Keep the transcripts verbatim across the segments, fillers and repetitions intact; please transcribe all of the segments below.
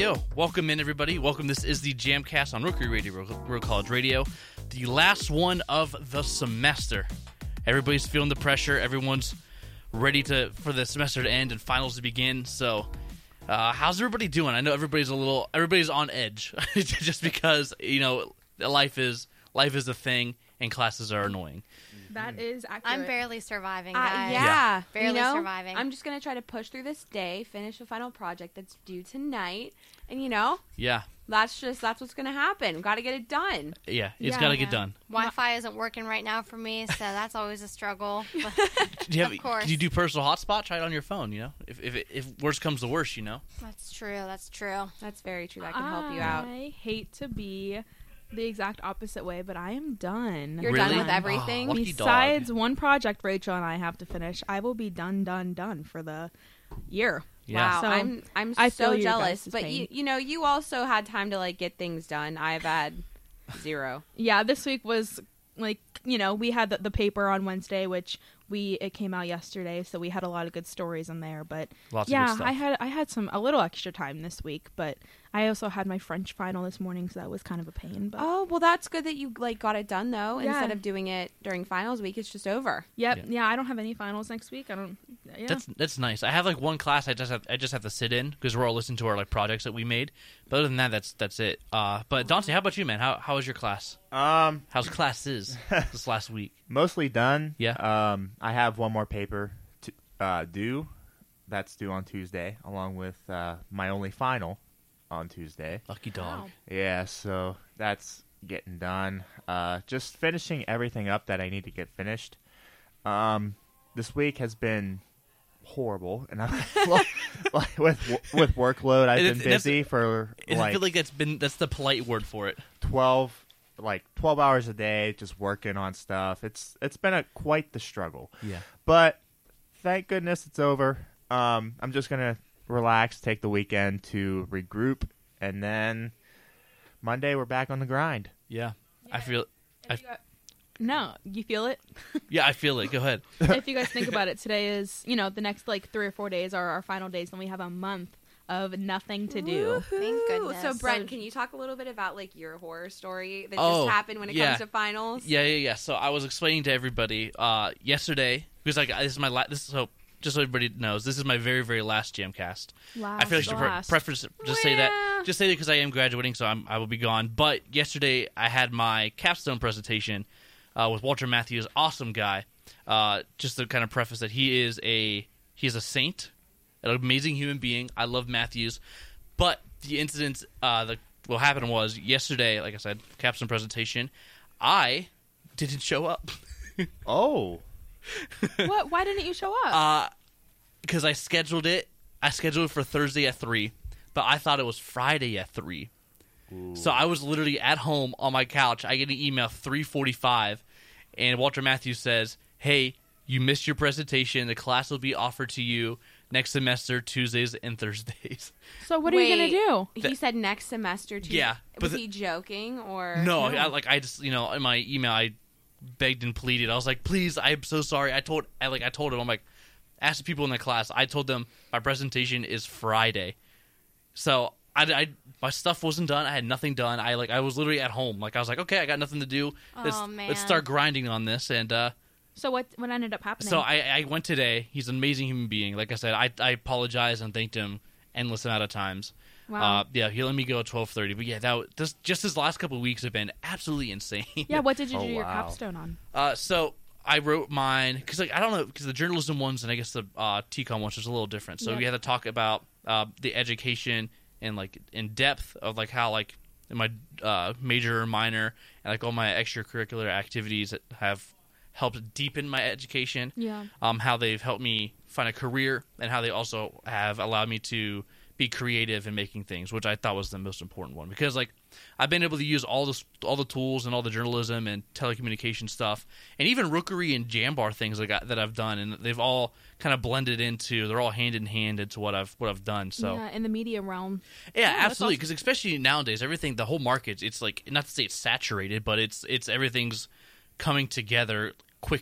go. Welcome in, everybody. Welcome. This is the Jamcast on Rookery Radio, Rural College Radio. The last one of the semester. Everybody's feeling the pressure. Everyone's ready to for the semester to end and finals to begin. So, uh, how's everybody doing? I know everybody's a little, everybody's on edge, just because you know life is life is a thing and classes are annoying. That is accurate. I'm barely surviving, Uh, guys. yeah. Yeah. Barely you know, surviving. I'm just going to try to push through this day, finish the final project that's due tonight. And, you know, Yeah, that's just, that's what's going to happen. Got to get it done. yeah, it's Yeah. got to get Yeah. done. Wi-Fi isn't working right now for me, so that's always a struggle. But Do you have? Of course. Do you do personal hotspot? Try it on your phone. You know, if if if worst comes to worst, you know. that's true. That's true. That's very true. That can help you out. I hate to be the exact opposite way, but I am done. You're Really? done with Oh, everything. lucky dog. Besides one project Rachel and I have to finish, I will be done, done, done for the year. Yeah. Wow, So, I'm I'm I so feel your jealous. guys' But pain. you you know, you also had time to like get things done. I've had zero. Yeah, this week was like, you know, we had the, the paper on Wednesday, which we it came out yesterday, so we had a lot of good stories in there. But Lots of yeah, good stuff. I had I had some a little extra time this week, but I also had my French final this morning, so that was kind of a pain. But Oh, well, that's good that you like got it done though. Yeah. Instead of doing it during finals week, it's just over. yep, Yeah. yeah. I don't have any finals next week. I don't. Yeah. That's that's nice. I have like one class I just have I just have to sit in because we're all listening to our like projects that we made. But other than that, that's that's it. Uh, but Dante, how about you, man? How how was your class? Um, How's classes this last week? mostly done. Yeah. Um, I have one more paper to uh, due. That's due on Tuesday, along with uh, my only final on Tuesday. Lucky dog. Wow. Yeah, so that's getting done. Uh, just finishing everything up that I need to get finished. Um, this week has been horrible, and I'm like, with with workload, I've And been it- that's- busy for And I like feel like that's been that's the polite word for it. twelve like twelve hours a day just working on stuff. It's it's been a quite the struggle. Yeah. But thank goodness it's over. Um I'm just going to relax, take the weekend to regroup, and then Monday we're back on the grind. Yeah. I feel. I, If you got- no, you feel it. yeah, I feel it. Go ahead. If you guys think about it, today is you know the next like three or four days are our final days, and we have a month of nothing to do. Thank Woohoo. goodness. So, Brent, So- can you talk a little bit about like your horror story that Oh, just happened when it yeah. comes to finals? Yeah, yeah, yeah. So I was explaining to everybody uh, yesterday because like this is my la- this is so just so everybody knows this is my very very last Jamcast. Last, I feel like I should pre- last. preface just say that Well. just say that because I am graduating, so I'm, I will be gone. But yesterday I had my capstone presentation uh, with Walter Matthews, awesome guy. Uh, just to kind of preface that he is a he is a saint, an amazing human being. I love Matthews, but the incident uh, that what happened was yesterday, like I said, capstone presentation. I didn't show up. Oh. What? Why didn't you show up? Uh, because I scheduled it. I scheduled it for Thursday at three, but I thought it was Friday at three. So I was literally at home on my couch. I get an email three forty-five, and Walter Matthews says, "Hey, you missed your presentation. The class will be offered to you next semester, Tuesdays and Thursdays." so what are you gonna Wait, do? He said next semester. Too. Yeah, but Was the- he joking or No, I, like I just you know in my email I begged and pleaded. I was like, "Please, I'm so sorry." I told I like I told him I'm like, asked the people in the class. I told them my presentation is Friday, so I, I my stuff wasn't done. I had nothing done. I like I was literally at home. Like I was like, okay, I got nothing to do. Let's Oh, man. let's start grinding on this. And uh, So what? What ended up happening? so I, I went today. He's an amazing human being. Like I said, I I apologized and thanked him endless amount of times. Wow. Uh, yeah, he let me go at twelve thirty. But yeah, that was, this just his last couple of weeks have been absolutely insane. yeah. What did you Oh, do your wow. capstone on? Uh, so I wrote mine because like I don't know because the journalism ones and I guess the uh, T COM ones was a little different. So Yeah. we had to talk about uh, the education and like in depth of like how like in my uh, major or minor and like all my extracurricular activities that have helped deepen my education. Yeah. Um, how they've helped me find a career and how they also have allowed me to be creative in making things, which I thought was the most important one because like I've been able to use all the all the tools and all the journalism and telecommunication stuff and even Rookery and Jambar things like I, that I've done, and they've all kind of blended into they're all hand in hand into what I've what I've done. So yeah, in the media realm. yeah, Yeah, that's absolutely. awesome. Because especially nowadays, everything, the whole market, it's like not to say it's saturated, but it's it's everything's coming together quickly.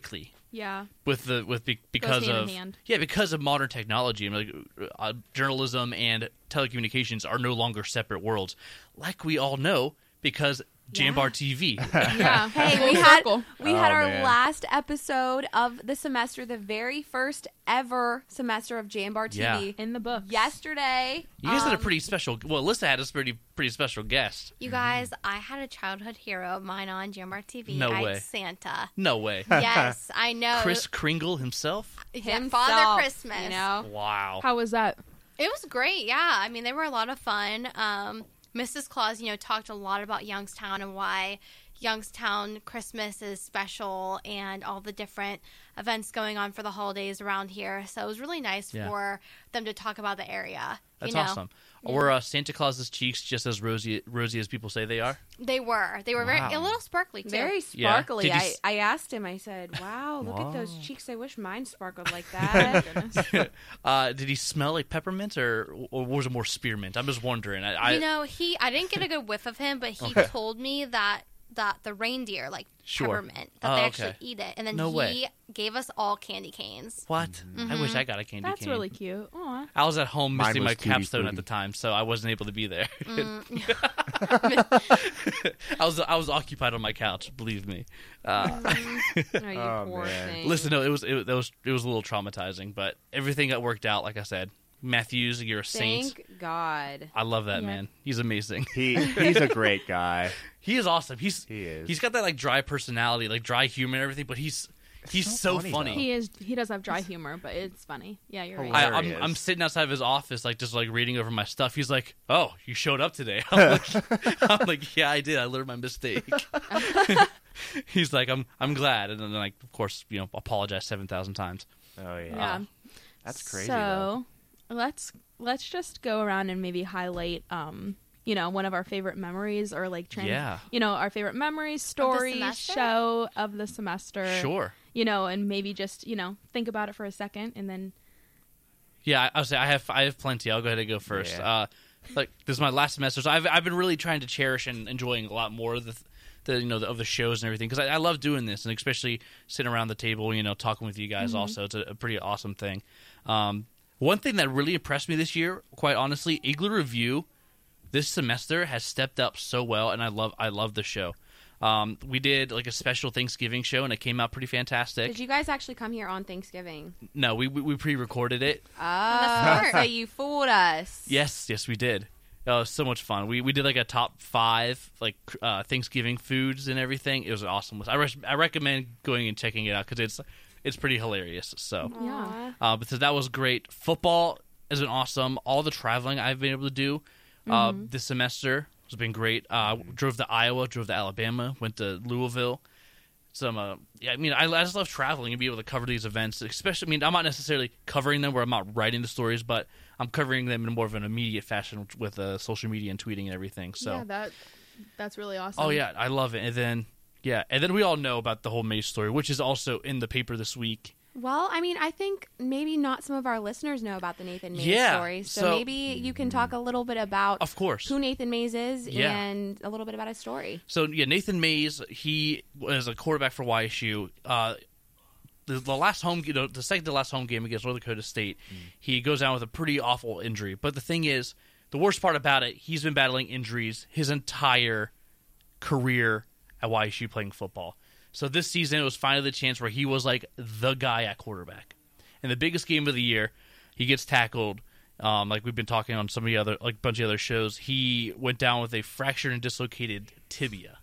Yeah. with the with be, because hand in of hand. yeah because of modern technology. I mean, like uh, journalism and telecommunications are no longer separate worlds, like we all know because Jambar T V. Yeah. Hey, Full we had circle. we Oh, had our man. last episode of the semester, the very first ever semester of Jambar T V. Yeah. In the book. Yesterday, You guys had a um, pretty special. Well, Alyssa had a pretty pretty special guest. You guys, I had a childhood hero of mine on Jambar T V. No I way. Santa. No way. Yes, I know. Chris Kringle himself. Yeah, himself, Father Christmas. You know, Wow. How was that? It was great, yeah. I mean, they were a lot of fun. Um, Missus Claus, you know, talked a lot about Youngstown and why Youngstown Christmas is special and all the different events going on for the holidays around here. So it was really nice Yeah. for them to talk about the area. That's you know? awesome. Were uh, Santa Claus's cheeks just as rosy rosy as people say they are? They were. They were very Wow. a little sparkly too. very Yeah. sparkly. Did you I, s- I asked him. I said, "Wow, look at those Wow. cheeks. I wish mine sparkled like that." uh, did he smell like peppermint or, or was it more spearmint? I'm just wondering. I, I you know, he I didn't get a good whiff of him, but he told me that that the reindeer like Sure. peppermint that Oh, they okay. actually eat it, and then No he way. gave us all candy canes. what? I wish I got a candy That's cane. really cute. Aw. I was at home Mine missing was my Tutti capstone at Frutti. the time, so I wasn't able to be there. Mm. I was I was occupied on my couch. Believe me. Uh, Oh, you Oh, poor man. thing. listen, no, it was it, was it was a little traumatizing, but everything got worked out. Like I said, Matthews, you're a saint. Thank God. I love that Yeah. man. He's amazing. He he's a great guy. He is awesome. He's He is. He's got that like dry personality, like dry humor and everything. But he's he's so so funny, funny. though. He is. He does have dry humor, but it's funny. Yeah, you're right. Hilarious. I, I'm Hilarious. I'm sitting outside of his office, like just like reading over my stuff. He's like, "Oh, you showed up today." I'm like, I'm like, "Yeah, I did. I learned my mistake." He's like, "I'm I'm glad," and then like, of course, you know, apologize seven thousand times. Oh yeah. Yeah. That's crazy. So though. let's let's just go around and maybe highlight, um, you know, one of our favorite memories or like, trans- Yeah. you know, our favorite memories, stories, semester? show of the semester. Sure. You know, and maybe just you know think about it for a second and then. Yeah, I- I'll say I have I have plenty. I'll go ahead and go first. Yeah. Uh, like this is my last semester, so I've I've been really trying to cherish and enjoying a lot more of the, the you know the, of the shows and everything because I, I love doing this and especially sitting around the table, you know, talking with you guys. Also, it's a, a pretty awesome thing. Um, one thing that really impressed me this year, quite honestly, Igloo Review this semester has stepped up so well, and I love I love the show. Um, we did like a special Thanksgiving show, and it came out pretty fantastic. Did you guys actually come here on Thanksgiving? No, we we, we pre-recorded it. Oh, smart. so you fooled us. Yes, yes, we did. Oh, it was so much fun. We we did like a top five like uh, Thanksgiving foods and everything. It was an awesome. I re- I recommend going and checking it out because it's it's pretty hilarious. So, Yeah. uh, but so that was great. Football has been awesome. All the traveling I've been able to do uh, this semester has been great. Uh, drove to Iowa, drove to Alabama, went to Louisville. Some, uh, yeah, I mean, I, I just love traveling and be able to cover these events. Especially, I mean, I'm not necessarily covering them where I'm not writing the stories, but I'm covering them in more of an immediate fashion with uh, social media and tweeting and everything. So, Yeah, that that's really awesome. oh yeah, I love it. And then, yeah, and then we all know about the whole Maze story, which is also in the paper this week. Well, I mean, I think maybe not some of our listeners know about the Nathan Mays Yeah, story. So, so- maybe you can talk a little bit about Of course. who Nathan Mays is Yeah. and a little bit about his story. So yeah, Nathan Mays, he was a quarterback for Y S U. Uh, the, the last home, you know, the second to last home game against North Dakota State, he goes down with a pretty awful injury. But the thing is, the worst part about it, he's been battling injuries his entire career at Y S U playing football. So this season, it was finally the chance where he was like the guy at quarterback. In the biggest game of the year, he gets tackled. Um, like we've been talking on some of the other, like bunch of other shows, he went down with a fractured and dislocated tibia.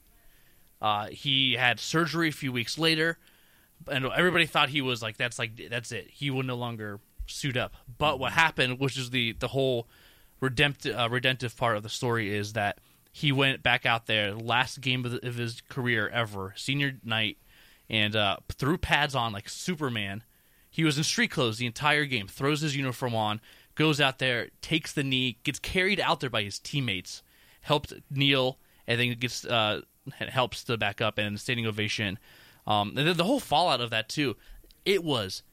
Uh, he had surgery a few weeks later, and everybody thought he was like, that's like that's it. He will no longer suit up. But what happened, which is the the whole redemptive uh, redemptive part of the story, is that he went back out there, last game of, the, of his career ever, senior night, and uh, threw pads on like Superman. He was in street clothes the entire game, throws his uniform on, goes out there, takes the knee, gets carried out there by his teammates, helped kneel, and then gets uh, helps to back up and standing ovation. Um, and then the whole fallout of that too, it was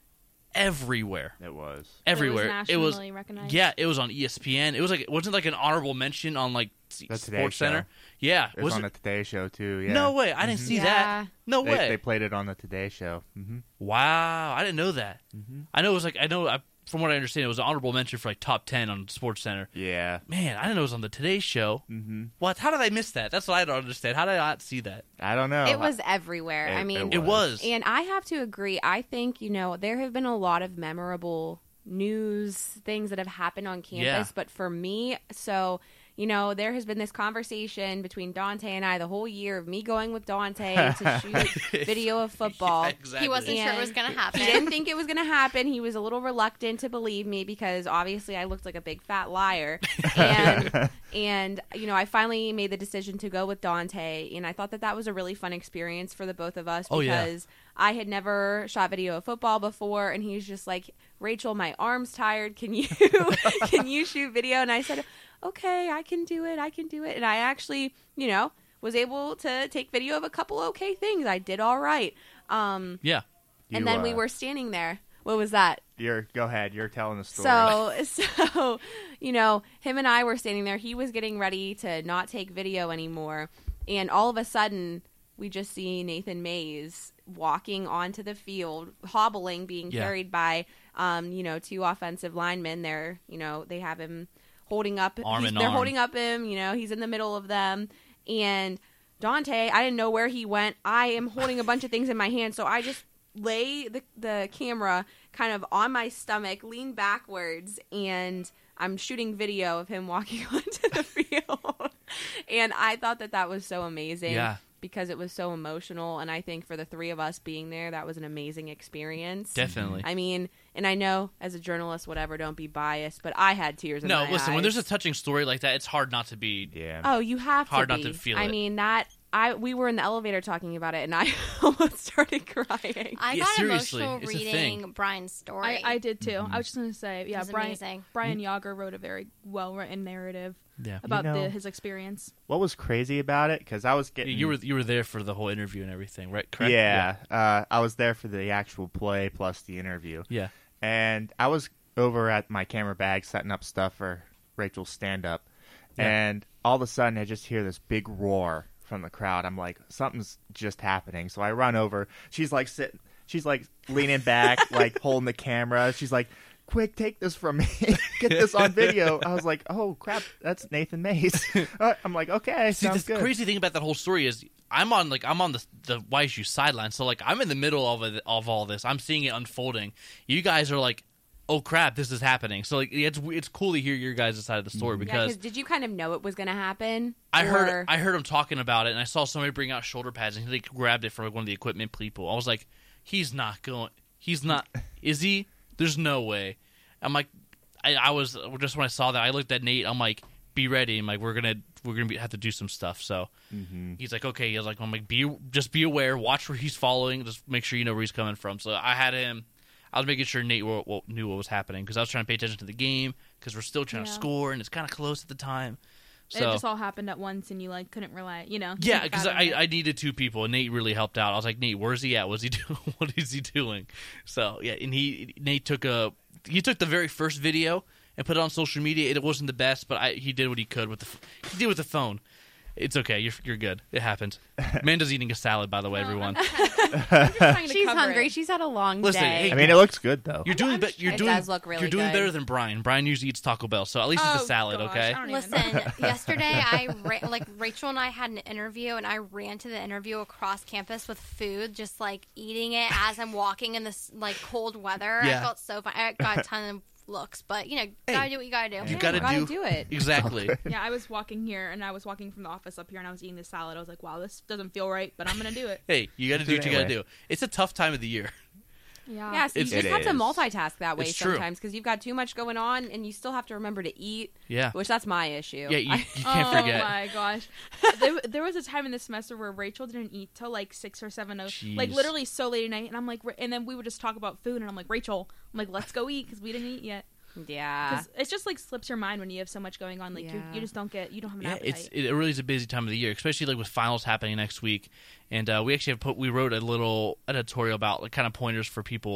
everywhere. It was. Everywhere. It was nationally recognized? Yeah, it was on E S P N. It was like it wasn't like an honorable mention on like The Today Sports Show. Center. Yeah, It was, on the Today Show too. Yeah. No way, I didn't see Yeah. that. No They, way. they played it on the Today Show. Mm-hmm. Wow, I didn't know that. Mhm. I know it was like I know I, from what I understand, it was an honorable mention for like top ten on Sports Center. Yeah. Man, I didn't know it was on the Today Show. Mm-hmm. What? How did I miss that? That's what I don't understand. How did I not see that? I don't know. It was everywhere. It- I mean, it It was. and I have to agree. I think, you know, there have been a lot of memorable news things that have happened on campus, Yeah. but for me, so, you know, there has been this conversation between Dante and I the whole year of me going with Dante to shoot video of football. Yeah, exactly. He wasn't sure it was And going to happen. He didn't think it was going to happen. He was a little reluctant to believe me because obviously I looked like a big fat liar. And, and you know, I finally made the decision to go with Dante, and I thought that that was a really fun experience for the both of us Oh, yeah. because I had never shot video of football before, and he's just like, Rachel, my arm's tired. Can you can you shoot video? And I said, okay, I can do it. I can do it. And I actually, you know, was able to take video of a couple okay things. I did all right. Um, Yeah. and You, then we uh, were standing there. What was that? You're go ahead. You're telling the story. So, so, you know, him and I were standing there. He was getting ready to not take video anymore. And all of a sudden, we just see Nathan Mays walking onto the field, hobbling, being Yeah. carried by, um, you know, two offensive linemen. They're, you know, they have him holding up. Arm he's- in they're arm. holding up him. You know, he's in the middle of them. And Dante, I didn't know where he went. I am holding a bunch of things in my hand, so I just lay the, the camera kind of on my stomach, lean backwards, and I'm shooting video of him walking onto the field. And I thought that that was so amazing Yeah. because it was so emotional. And I think for the three of us being there, that was an amazing experience. Definitely. I mean, and I know as a journalist, whatever, don't be biased, but I had tears in No, my listen, eyes. when there's a touching story like that, it's hard not to be. yeah. Oh, you have Hard to not be. to feel I it. mean, that I we were in the elevator talking about it, and I almost started crying. I Yeah, got seriously, emotional it's a reading thing. Brian's story. I, I did too. I was just going to say, yeah, was Brian, amazing. Brian Yager wrote a very well written narrative Yeah. about know- the, his experience. What was crazy about it? Because I was getting. You were you were there for the whole interview and everything, right? Correct. Yeah. Uh, I was there for the actual play plus the interview, Yeah. and I was over at my camera bag setting up stuff for Rachel's stand up, Yeah. and all of a sudden I just hear this big roar from the crowd. I'm like, something's just happening. So I run over. She's like sitting. She's like leaning back, like holding the camera. She's like, quick, take this from me. Get this on video. I was like, oh, crap, that's Nathan Mays. Uh, I'm like, okay, See, sounds the good. crazy thing about that whole story is I'm on like I'm on the the Y S U sideline, so like I'm in the middle of it, of all this. I'm seeing it unfolding. You guys are like, oh crap, this is happening. So like it's it's cool to hear your guys' side of the story Yeah, because because did you kind of know it was going to happen? I heard Or- I heard him talking about it, and I saw somebody bring out shoulder pads, and he like grabbed it from like, one of the equipment people. I was like, he's not going. He's not. Is he? There's no way. I'm like, I, I was just when I saw that, I looked at Nate. I'm like, be ready. I'm like, we're gonna we're gonna be, have to do some stuff. So Mm-hmm. he's like, okay. He's like, I'm like, be just be aware, watch where he's following, just make sure you know where he's coming from. So I had him. I was making sure Nate w- w- knew what was happening because I was trying to pay attention to the game because we're still trying to Yeah. score and it's kind of close at the time. it So just all happened at once, and you like couldn't rely, you know. yeah, think because about I, it. I needed two people, and Nate really helped out. I was like, Nate, where's he at? What's he doing? What is he doing? So yeah, and he Nate took a he took the very first video and put it on social media. It wasn't the best, but I, he did what he could with the he did with the phone. It's okay. You're you're good. It happens. Amanda's eating a salad, by the way, No, everyone. I'm just trying to She's cover hungry. it. She's had a long Listen, day. hey, I mean, it looks good though. You're doing I'm be- just you're It doing does look really you're doing good. better than Brian. Brian usually eats Taco Bell, so at least it's Oh, a salad, gosh, okay? I don't even Listen, know. yesterday I ra- like Rachel and I had an interview, and I ran to the interview across campus with food, just like eating it as I'm walking in this like cold weather. Yeah. I felt so fun. I got a ton of looks, but you know, gotta do what you gotta do. You Yeah, gotta gotta do- do it. Exactly. Yeah, I was walking here, and I was walking from the office up here, and I was eating this salad. I was like, wow, this doesn't feel right, but I'm gonna do it. Hey, you got to Do do it what you got to anyway. do. It's a tough time of the year. Yeah. Yeah, so you It's- just It have to is. multitask that way It's true. sometimes because you've got too much going on and you still have to remember to eat, Yeah. which that's my issue. Yeah, you, I- you can't oh forget. my gosh, there, there was a time in the semester where Rachel didn't eat till like six or seven, o- like Jeez. literally so late at night, and I'm like, and then we would just talk about food, and I'm like, Rachel, I'm like, let's go eat because we didn't eat yet. yeah. 'Cause it's just like slips your mind when you have so much going on, like you Yeah. you just don't get, you don't have an Yeah, appetite. it's it really is a busy time of the year, especially like with finals happening next week. And uh, we actually have put we wrote a little editorial about like kind of pointers for people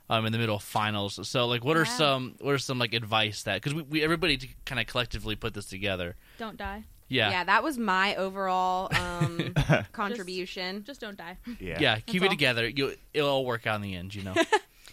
um, in the middle of finals. So, like, what are Yeah. some what are some like advice that because we, we everybody kind of collectively put this together. Don't die. Yeah, Yeah, that was my overall um, contribution. Just don't die. Yeah. yeah. Keep all. it together. You it'll all work out in the end. You know.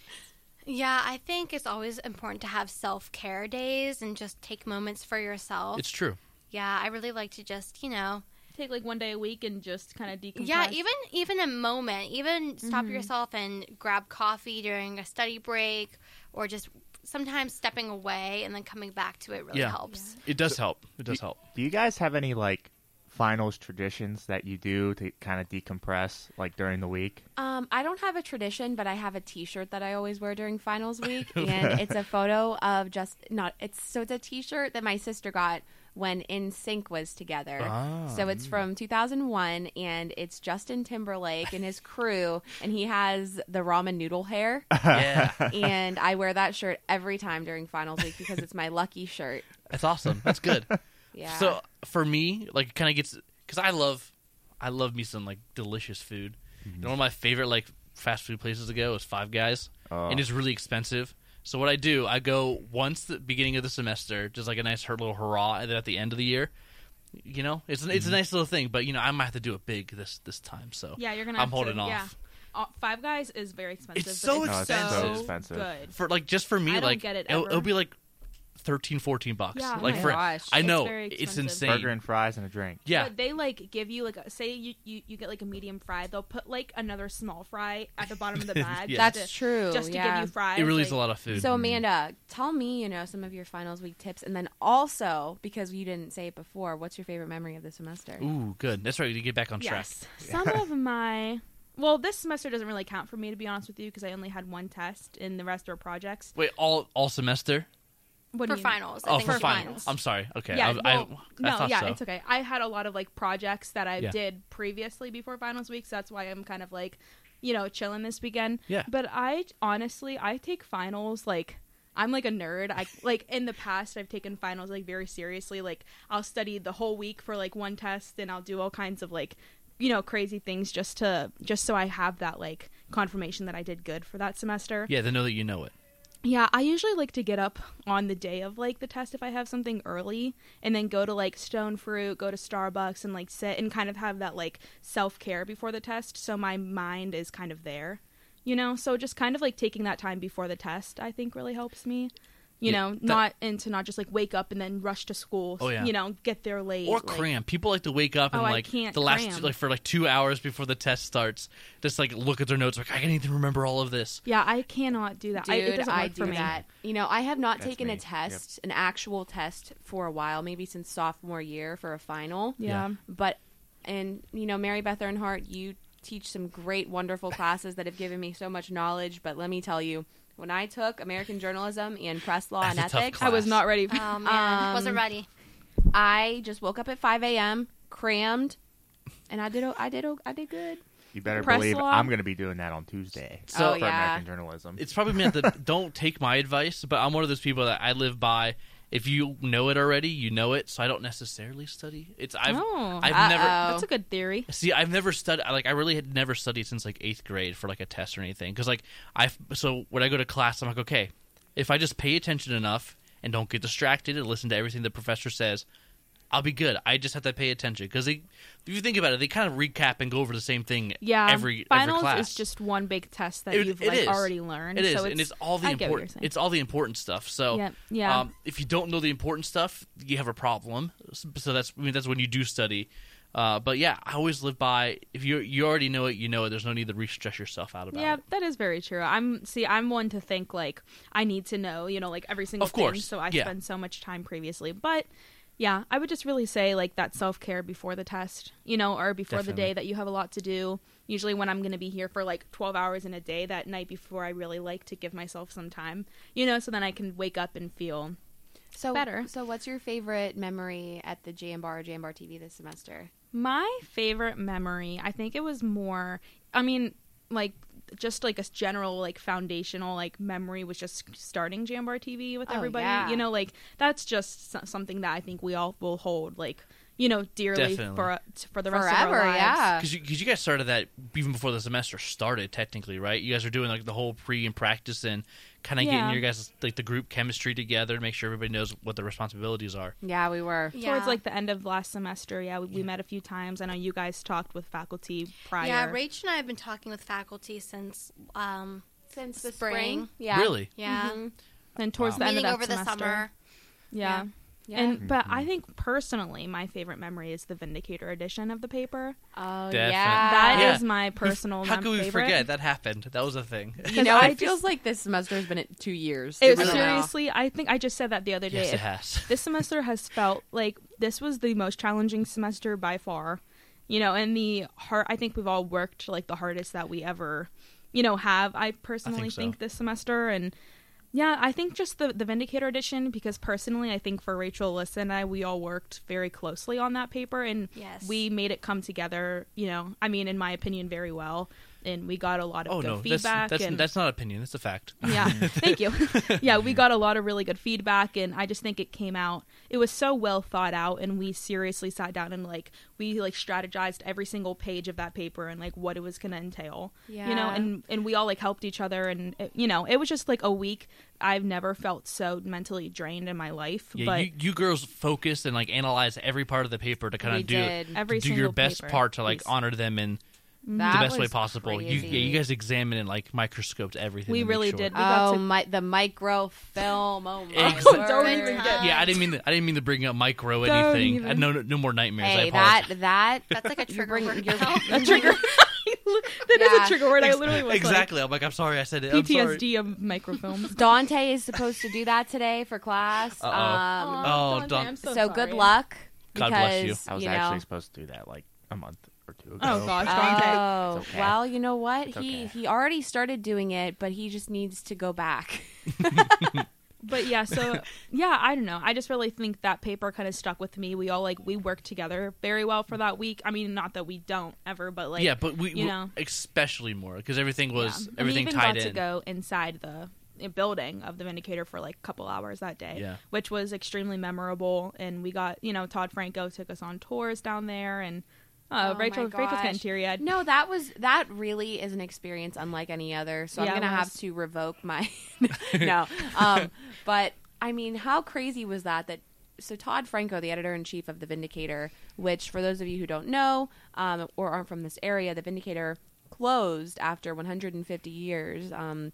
Yeah, I think it's always important to have self-care days and just take moments for yourself. It's true. Yeah, I really like to just, you know, Take like one day a week and just kind of decompress. yeah, even even a moment, even stop Mhm. yourself and grab coffee during a study break, or just sometimes stepping away and then coming back to it really Yeah. helps. It does help. It does help. Do you guys have any like finals traditions that you do to kind of decompress like during the week? Um, I don't have a tradition, but I have a T-shirt that I always wear during finals week, and it's a photo of just not. It's so it's a T-shirt that my sister got when In Sync was together. Ah. So it's from two thousand one, and it's Justin Timberlake and his crew, and he has the ramen noodle hair. Yeah, And I wear that shirt every time during finals week because it's my lucky shirt. that's awesome. That's good. Yeah. So for me, like, it kind of gets because I love, I love me some like delicious food. Mm-hmm. And one of my favorite like fast food places to go is Five Guys, Oh. and it's really expensive. So what I do, I go once the beginning of the semester, just like a nice hurt little hurrah, and then at the end of the year, you know, it's it's a nice little thing. But you know, I might have to do it big this this time. So Yeah, you're gonna. I'm have holding to, off. Yeah. Uh, Five Guys is very expensive. It's but so it's expensive. so No, it's so expensive. Good. for like just for me, I don't like get it it'll, ever. it'll be like thirteen, fourteen bucks. Yeah, oh like my for gosh. I It's know very it's expensive. insane. Burger and fries and a drink. Yeah, But they like give you like a, say you, you you get like a medium fry. They'll put like another small fry at the bottom of the bag. Yeah. just That's to, true. Just to yeah. give you fries. it really is like- a lot of food. So Amanda, tell me, you know, some of your finals week tips, and then also because you didn't say it before, what's your favorite memory of the semester? Ooh, good. That's right. You get back on track. Yes. Some of my well, this semester doesn't really count for me to be honest with you because I only had one test and the rest were projects. Wait, all all semester? What do For you- finals. I Oh, think for for finals. finals. I'm sorry. Okay. Yeah, I, well, I, I no, thought yeah, so. it's okay. I had a lot of like projects that I Yeah. did previously before finals week, so that's why I'm kind of like, you know, chilling this weekend. Yeah. But I honestly, I take finals like I'm like a nerd. I like in the past I've taken finals like very seriously. Like I'll study the whole week for like one test, and I'll do all kinds of like, you know, crazy things just to just so I have that like confirmation that I did good for that semester. Yeah, they know that you know it. Yeah, I usually like to get up on the day of like the test if I have something early, and then go to like Stone Fruit, go to Starbucks, and like sit and kind of have that like self care before the test, so my mind is kind of there, you know. So just kind of like taking that time before the test, I think really helps me, you Yeah, know, that- not and to not just like wake up and then rush to school, Oh, yeah. you know, get there late Or like- cram. People like to wake up and Oh, I like can't the last cram. like for like two hours before the test starts, just like look at their notes like I need to remember all of this. Yeah, I cannot do that. Dude, I, it doesn't I work do for me. that. You know, I have not That's taken me. a test, an actual test, for a while, maybe since sophomore year for a final. Yeah. Yeah. But, and you know, Mary Beth Earnhardt, you teach some great, wonderful classes that have given me so much knowledge. But let me tell you, when I took American journalism and press law That's and a tough ethics, class. I was not ready. For, Oh man, Um, wasn't ready. I just woke up at five a.m., crammed, and I did. o- I did. o- I did good. You better Press believe law? I'm going to be doing that on Tuesday So- Oh, for yeah. American journalism. It's probably meant that don't take my advice, but I'm one of those people that I live by. If you know it already, you know it. So I don't necessarily study. It's I've Oh. I've Uh-oh. never That's a good theory. See, I've never studied. Like, I really had never studied since like eighth grade for like a test or anything. Because like I, so when I go to class, I'm like, okay, if I just pay attention enough and don't get distracted and listen to everything the professor says, I'll be good. I just have to pay attention because if you think about it, they kind of recap and go over the same thing. Yeah, every finals every class is just one big test that It- you've it like is. already learned. It is, so and it's all the I get what you're important. saying. It's all the important stuff. So, Yeah, yeah. Um, if you don't know the important stuff, you have a problem. So that's I mean that's when you do study. Uh, but yeah, I always live by if you you already know it, you know it. There's no need to re-stress yourself out about Yeah, it. that is very true. I'm see, I'm one to think like I need to know, you know, like every single Of course, thing. So I yeah. spend so much time previously. But yeah, I would just really say like that self care before the test, you know, or before the Definitely. day that you have a lot to do. Usually when I'm going to be here for like twelve hours in a day, that night before, I really like to give myself some time, you know, so then I can wake up and feel So better. So, what's your favorite memory at the Jambar or Jambar T V this semester? My favorite memory, I think it was more, I mean, like, just like a general, like, foundational, like, memory was just starting Jambar T V with Oh, everybody. yeah. You know, like, that's just so- something that I think we all will hold, like, you know, dearly Definitely. for for the rest of Forever, our lives. yeah. Because you, 'cause you guys started that even before the semester started, technically, right? You guys are doing like the whole pre and practice and kind of Yeah. getting your guys like the group chemistry together to make sure everybody knows what the responsibilities are. Yeah, we were. Yeah. Towards like the end of last semester, yeah, we, we met a few times. I know you guys talked with faculty prior. Yeah, Rach and I have been talking with faculty since um, Since the Spring. spring. Yeah. Really? yeah, Mhm. and towards Wow. the end of meeting that over the semester. summer. Yeah. Yeah. And but I think personally, my favorite memory is the Vindicator edition of the paper. Oh, Definitely. yeah. That is Yeah. my personal. How could we favorite. forget that happened? That was a thing. You know, I it feels just- like this semester has been at two years. It I don't know. seriously, I think I just said that the other day. Yes, it If- has. this semester has felt like this was the most challenging semester by far. You know, and the hard. I think we've all worked like the hardest that we ever, you know, have. I personally so. think this semester, and yeah, I think just the the Vindicator edition, because personally, I think for Rachel, Alyssa, and I, we all worked very closely on that paper, and Yes. we made it come together. You know, I mean, in my opinion, very well, and we got a lot of Oh good no, that's feedback. that's, and that's not opinion. That's a fact. yeah, thank you. Yeah, we got a lot of really good feedback, and I just think it came out. It was so well thought out, and we seriously sat down and like we like strategized every single page of that paper and like what it was going to entail. You know, Yeah. and and we all like helped each other, and it, you know, it was just like a week. I've never felt so mentally drained in my life. Yeah, but you, you girls focused and like analyze every part of the paper to kind We of do did. every do single your best paper part to like piece. honor them in That the best way was possible. You, crazy. yeah, you guys examined and like microscoped everything. We to make really sure. did. We got Oh, to- my, the microfilm. Oh, my Ex- word. Don't Good even time. get- Yeah, I didn't mean to, I didn't mean to bring up micro Don't anything. even. I, no, no more nightmares. I Hey, apologize. that, that. That's like a You trigger bring- word you're- now. a trigger. That is Yeah. a trigger word. I Ex- literally was exactly. I'm like, I'm sorry. I said it. like I'm P T S sorry. D of microfilms. Dante is supposed to do that today for class. Uh-oh. Um, Oh, Dante, don't- I'm so so, good sorry. luck. God bless you. because, I was you actually know, supposed to do that like a month or two ago. Oh gosh, Dante. Oh, It's okay. well, you know what? It's he okay. he already started doing it, but he just needs to go back. But yeah, so yeah, I don't know. I just really think that paper kind of stuck with me. We all like we worked together very well for that week. I mean, not that we don't ever, but like yeah, but we, you we- know. especially more because everything was yeah. everything and we even tied got in. to go inside the uh, building of the Vindicator for like a couple hours that day, Yeah. which was extremely memorable. And we got you know Todd Franco took us on tours down there, and uh, Oh Rachel my Rachel's getting gosh. teary eyed. No, that was that really is an experience unlike any other. So Yeah, I'm it gonna have was. to revoke my no. Um, but I mean, how crazy was that? That so Todd Franco, the editor in chief of the Vindicator, which for those of you who don't know um, or aren't from this area, the Vindicator closed after one hundred fifty years, um,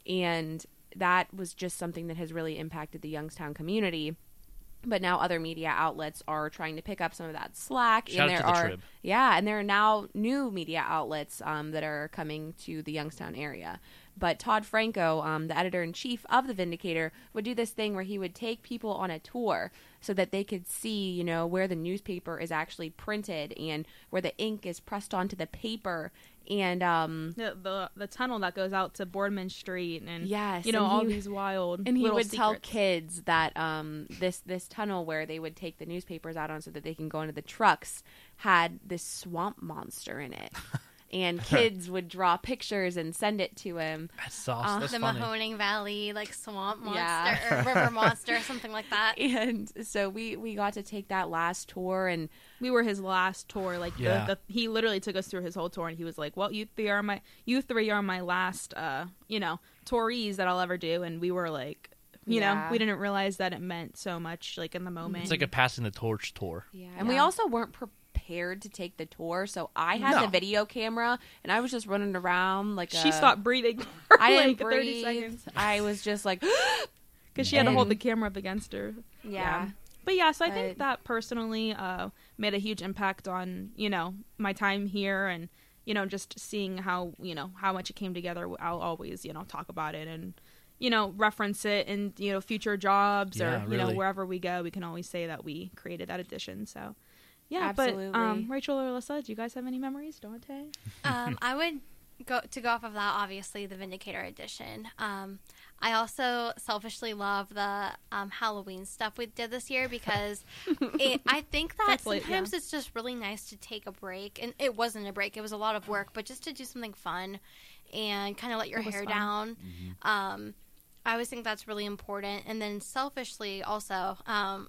and that was just something that has really impacted the Youngstown community. But now other media outlets are trying to pick up some of that slack. Shout and out there to the are, Trib. yeah, and there are now new media outlets um, that are coming to the Youngstown area. But Todd Franco, um, the editor in chief of the Vindicator, would do this thing where he would take people on a tour so that they could see, you know, where the newspaper is actually printed and where the ink is pressed onto the paper. And um, The, the the tunnel that goes out to Boardman Street, and Yes, you know and all he- these wild and he little would tell secrets. kids that um, this this tunnel where they would take the newspapers out on so that they can go into the trucks had this swamp monster in it. And kids would draw pictures and send it to him. That's sauce. Uh, That's the funny. Mahoning Valley, like swamp monster Yeah. or river monster, something like that. And so we, we got to take that last tour, and We were his last tour. Like Yeah. the, the he literally took us through his whole tour, and he was like, "Well, you three are my you three are my last, uh, you know, tourees that I'll ever do." And we were like, you know, Yeah. we didn't realize that it meant so much, like in the moment. It's like a passing the torch tour. yeah, and we Yeah. also weren't prepared to take the tour. So I had No. the video camera, and I was just running around like she a, stopped breathing for I like didn't thirty breathe. seconds I was just like, because she had to hold the And- camera up against her. yeah. But yeah, so I But- think that personally uh, made a huge impact on, you know, my time here, and, you know, just seeing how, you know, how much it came together. I'll always, you know, talk about it and, you know, reference it in, you know, future jobs Yeah, or, you know, really. wherever we go, we can always say that we created that edition. So, yeah. Absolutely. But, um, Rachel or Alyssa, do you guys have any memories? Dante? Um, I would go to go off of that. Obviously, the Vindicator edition. Um, I also selfishly love the um, Halloween stuff we did this year because it, I think that That's late, sometimes yeah. it's just really nice to take a break, and it wasn't a break; it was a lot of work, but just to do something fun and kind of let your It was hair fun. down. Um, I always think that's really important. And then selfishly, also, um,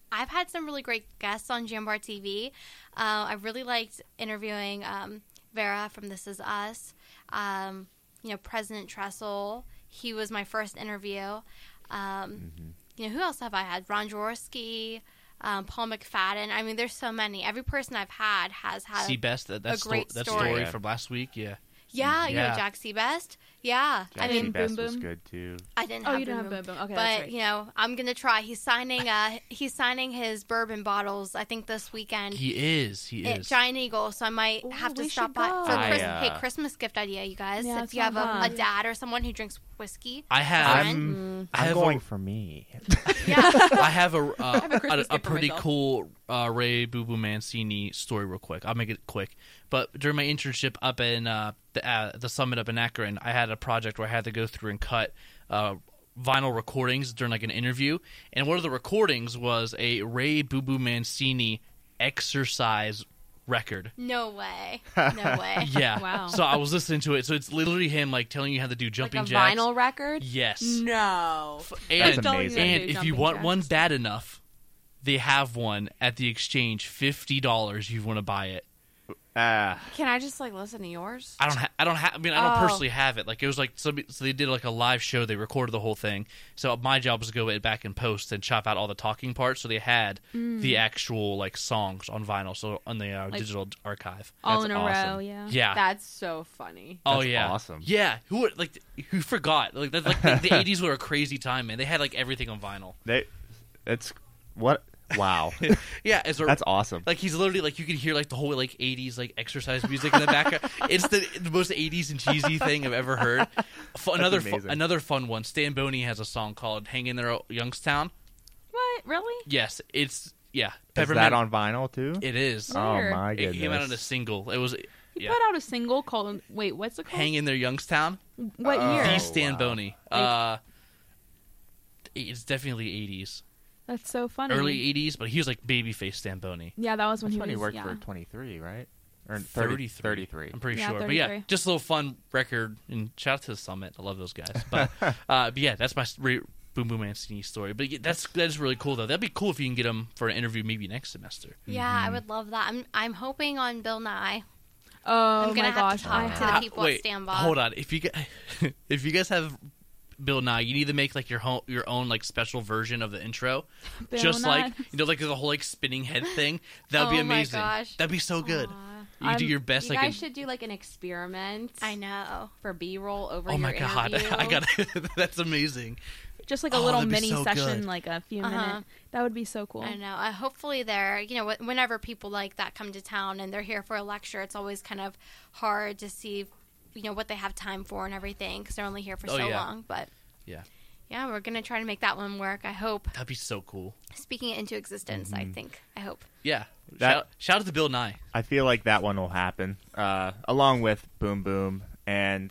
I've had some really great guests on Jambar T V. Uh, I really liked interviewing um, Vera from This Is Us. Um, you know, President Tressel. He was my first interview. Um, mm-hmm. You know, who else have I had? Ron Jaworski, um, Paul McFadden. I mean, there's so many. Every person I've had has had Seabest, that, that, a great sto- that story. story Yeah. from last week, yeah. Yeah, you Yeah. know, Jack Seabest. Yeah. Jack I mean, Best Boom was Boom? good too. I didn't Oh, have you don't Boom have Boom. Boom Boom. Okay, But that's right. you know, I'm gonna try. He's signing. Uh, he's signing his bourbon bottles. I think this weekend He is. He at is. Giant Eagle. So I might Ooh, have to we stop should by go. for I, Chris- uh, hey Christmas gift idea, you guys. Yeah, if you have sounds a, a fun. dad or someone who drinks whiskey, I have. I'm, I I'm have going a, for me. yeah, I have a uh, have a Christmas a, a gift for pretty myself. cool uh, Ray Boo Boo Mancini story real quick. I'll make it quick. But during my internship up in uh, the uh, the summit up in Akron, I had a project where I had to go through and cut uh, vinyl recordings during like an interview, and one of the recordings was a Ray Boo Boo Mancini exercise record. no way, no way. Yeah. Wow. So I was listening to it. So it's literally him like telling you how to do Like jumping a jacks. vinyl record? Yes. No. That's And, amazing. and Do if you jumping want jacks. one bad enough, they have one at the exchange, fifty dollars. You want to buy it? Ah, Can I just like listen to yours? I don't. Ha- I don't have. I mean, I don't Oh. personally have it. Like it was like so. So they did like a live show. They recorded the whole thing. So my job was to go back and post and chop out all the talking parts. So they had the actual like songs on vinyl. So on the uh, Like- digital archive. All That's in a awesome. row, yeah. Yeah. That's so funny. oh That's yeah. awesome. Yeah. Who would- like who forgot? Like that's like the, the eighties were a crazy time, man. They had like everything on vinyl. they, it's what? Wow, Yeah. As a, that's awesome. Like he's literally like you can hear like the whole like eighties like exercise music in the background. It's the, the most eighties and cheesy thing I've ever heard. F- another fu- amazing. another fun one. Stan Boney has a song called "Hang in There, Youngstown." What? Really? Yes, it's yeah. Is Peppermint- that on vinyl too? It is. Where? Oh my It goodness! came out on a single. It was He yeah. put out a single called. Wait, what's it called? "Hang in There, Youngstown." What Oh. year? The Stan wow. Boney. Uh, it's definitely eighties, That's so funny. early eighties, but he was like babyface Stan Boney. Yeah, that was when That's he when was. he worked yeah. for twenty-three, right? Or thirty, thirty-three. thirty-three. I'm pretty Yeah, sure. But yeah, thirty-three. just a little fun record. And shout out to the Summit. I love those guys. But, uh, but yeah, that's my s- re- Boom Boom Mancini story. But yeah, that's that's really cool though. That'd be cool if you can get him for an interview maybe next semester. Yeah, I would love that. I'm I'm hoping on Bill Nye. Oh I'm gonna my have gosh! to talk I to the have. people Wait, at Stand By. hold on. If you get, if you guys have Bill Nye, you need to make like your home, your own like special version of the intro, Bill just Nye. like you know, like the whole like spinning head thing. That would be Oh my amazing. gosh. That'd be so good. Aw, You do I'm- your best, You like. guys in- should do like an experiment I know. for B-roll over oh your my god! interview. I got that's amazing. Just like a Oh, little that'd be mini so session, good. like a few Uh-huh. minute. That would be so cool. I know. Uh, hopefully, they're you know wh- whenever people like that come to town and they're here for a lecture, it's always kind of hard to see, you know, what they have time for and everything because they're only here for Oh, so yeah. long. But Yeah. yeah, we're gonna try to make that one work. I hope. That'd be so cool. Speaking it into existence, I think. I hope. Yeah. That- shout, shout out to Bill Nye. I feel like that one will happen, uh, along with Boom Boom and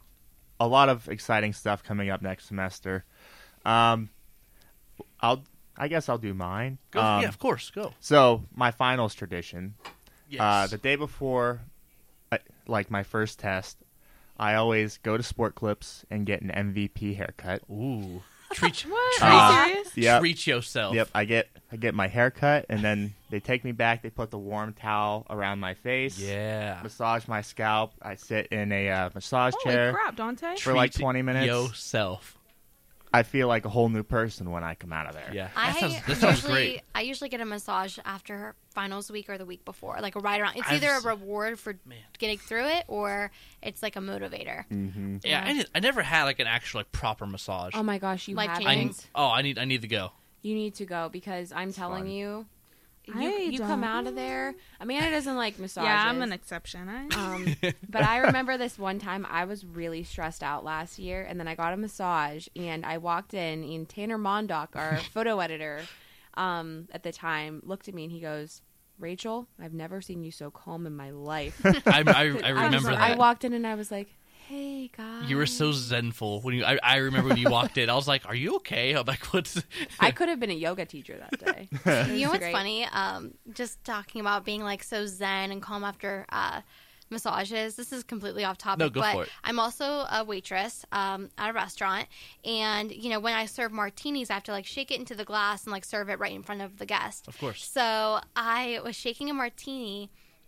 a lot of exciting stuff coming up next semester. Um, I'll, I guess I'll do mine. Go, Um, yeah, of course. Go. So my finals tradition. Yes. Uh, the day before, uh, like my first test, I always go to Sport Clips and get an M V P haircut. Ooh. Treat, What? treat, Are you serious? Yep. treat yourself. Yep, I get I get my hair cut, and then they take me back. They put the warm towel around my face. Yeah. Massage my scalp. I sit in a uh, massage Holy chair crap, Dante! for like Treat twenty minutes. Yourself. I feel like a whole new person when I come out of there. Yeah. I That sounds, that sounds usually great. I usually get a massage after finals week or the week before, like a right around. It's I've either a s- reward for Man. getting through it or it's like a motivator. Mm-hmm. Yeah, I, did, I never had like an actual like proper massage. Oh my gosh, you Life haven't. I, changing. oh, I need I need to go. You need to go because I'm telling fun. you, you, I you come don't- out of there. Amanda doesn't like massages. Yeah, I'm an exception. I, Um, but I remember this one time I was really stressed out last year, and then I got a massage, and I walked in, and Tanner Mondock, our photo editor, um, at the time, looked at me and he goes, "Rachel, I've never seen you so calm in my life." I, I, I was remember like- that. I walked in and I was like, "Hey guys." You were so zenful when you. I, I remember when you walked in. I was like, "Are you okay?" I'm like, "What's?" I could have been a yoga teacher that day. It You know was what's great. funny? Um, just talking about being like so zen and calm after uh, massages. This is completely off topic, No, go but for it. I'm also a waitress um, at a restaurant. And, you know, when I serve martinis, I have to, like, shake it into the glass and, like, serve it right in front of the guest. Of course. So I was shaking a martini,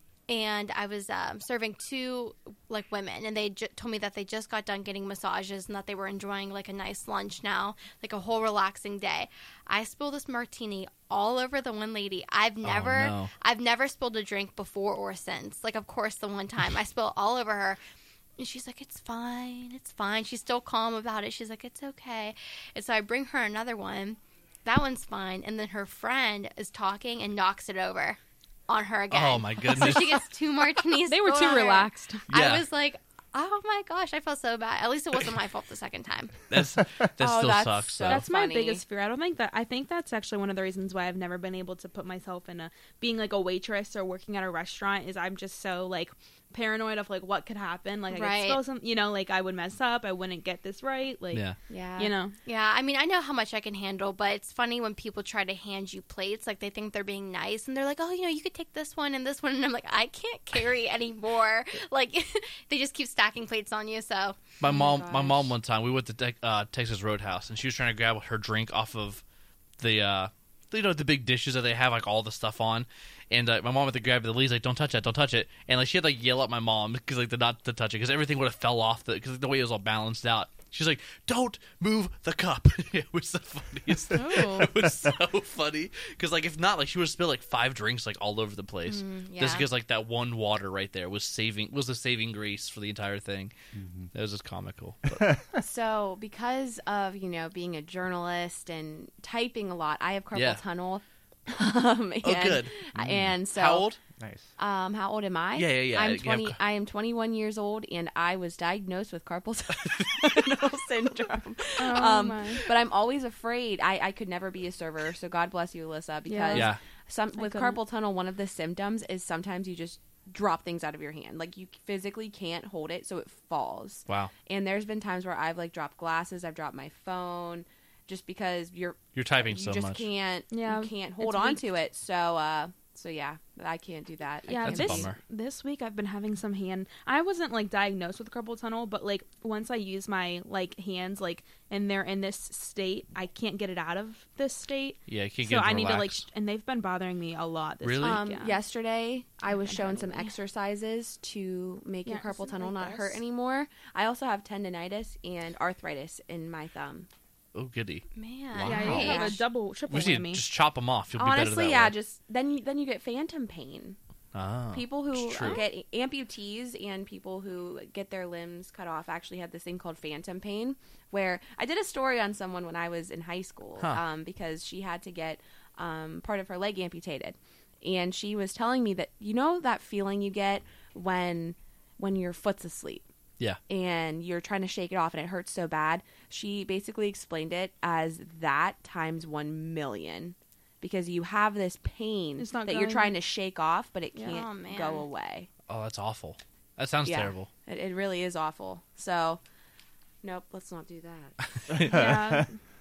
and I was um, serving two, like, women. And they j- told me that they just got done getting massages and that they were enjoying, like, a nice lunch now, like a whole relaxing day. I spilled this martini all over the one lady. I've never, no. I've never spilled a drink before or since. Like, of course, the one time I spilled all over her. And she's like, it's fine, it's fine. She's still calm about it. She's like, it's okay. And so I bring her another one. That one's fine. And then her friend is talking and knocks it over on her again. Oh, my goodness. So she gets two martinis. They were spilled too on her. relaxed. Yeah. I was like, oh my gosh, I felt so bad. At least it wasn't my fault the second time. That's, that Oh, still that's sucks. so though. That's my funny. biggest fear. I don't think that. I think that's actually one of the reasons why I've never been able to put myself in a being like a waitress or working at a restaurant. Is I'm just so like paranoid of like what could happen. Like I Right. could spill some, you know, like I would mess up. I wouldn't get this right. Like Yeah. Yeah. you know. Yeah, I mean, I know how much I can handle, but it's funny when people try to hand you plates. Like, they think they're being nice, and they're like, oh, you know, you could take this one and this one. And I'm like, I can't carry anymore. Like, they just keep stacking plates on you, so. My mom, my gosh. mom, one time we went to te- uh, Texas Roadhouse, and she was trying to grab her drink off of the, uh, you know, the big dishes that they have like all the stuff on. And uh, my mom had to grab it. The lady's like, "Don't touch that! Don't touch it!" And like she had to like, yell at my mom because like to not to touch it because everything would have fell off the because the way it was all balanced out. She's like, "Don't move the cup." It was the funniest. Oh. It was so funny because like if not, like she would have spilled like five drinks like all over the place. yeah. Just because like that one water right there was saving was the saving grace for the entire thing. That was just comical. But, So, because of, you know, being a journalist and typing a lot, I have carpal Yeah. tunnel. um, and, Oh, good. And so, how old? Nice. Um, how old am I? Yeah, yeah, yeah. I'm You have twenty. ca- I am twenty-one years old, and I was diagnosed with carpal tunnel syndrome. Oh um, my. but I'm always afraid. I, I could never be a server. So God bless you, Alyssa, because Yeah. some I with couldn't. carpal tunnel, one of the symptoms is sometimes you just drop things out of your hand. Like you physically can't hold it, so it falls. Wow. And there's been times where I've like dropped glasses, I've dropped my phone, just because you're You're typing you so just much. can't Yeah, you can't hold it's on weak. to it. So uh so yeah, I can't do that. I Yeah, That's a can't this do- bummer. this week I've been having some hand. I wasn't like diagnosed with carpal tunnel, but like once I use my like hands like and they're in this state, I can't get it out of this state. Yeah, you can't So get I need to like, relaxed. sh- and they've been bothering me a lot this Really? week. Um, yeah. Yesterday, I was I've been shown having some it. exercises to make your Yeah, carpal isn't tunnel like not hurt this. anymore. I also have tendonitis and arthritis in my thumb. Oh, goody. Man. Wow. Yeah, you great. have a double, triple We just need to whammy. just chop them off. You'll be better Honestly, that yeah, way. just then you then you get phantom pain. Ah, People who it's true. get amputees and people who get their limbs cut off actually have this thing called phantom pain. Where I did a story on someone when I was in high school Huh. um, because she had to get um, part of her leg amputated, and she was telling me that you know that feeling you get when when your foot's asleep. Yeah. And you're trying to shake it off and it hurts so bad. She basically explained it as that times one million because you have this pain It's not that you're going- trying to shake off, but it Yeah. can't Oh, man. go away. Oh, that's awful. That sounds Yeah. terrible. It, it really is awful. So, nope, let's not do that. yeah.